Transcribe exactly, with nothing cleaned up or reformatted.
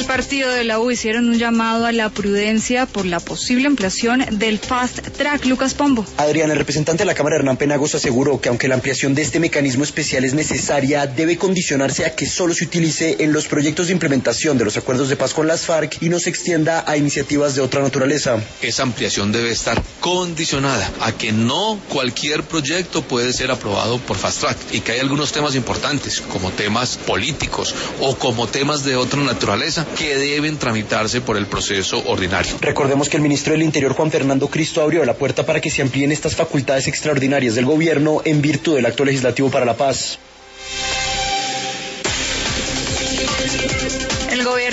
partido de la U hicieron un llamado a la prudencia por la posible ampliación del Fast Track. Lucas Pombo. Adrián, el representante de la Cámara, Hernán Penagos, aseguró que aunque la ampliación de este mecanismo especial es necesaria, debe condicionarse a que solo se utilice en los proyectos de implementación de los acuerdos de paz con las FARC y no se extienda a iniciativas de otra naturaleza. Esa ampliación debe estar condicionada a que no cualquier proyecto puede ser aprobado por Fast Track y que hay algunos temas importantes, como temas políticos o como temas de otra naturaleza, que deben tramitarse por el proceso ordinario. Recordemos que el ministro del Interior, Juan Fernando Cristo, abrió la puerta para que se amplíen estas facultades extraordinarias del gobierno en virtud del Acto Legislativo para la Paz. El gobierno